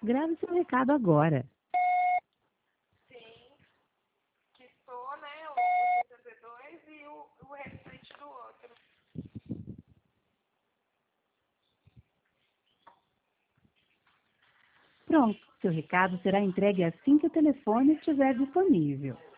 Grave seu recado agora. Sim, que sou, né, o 62 e o restante do outro. Pronto, seu recado será entregue assim que o telefone estiver disponível.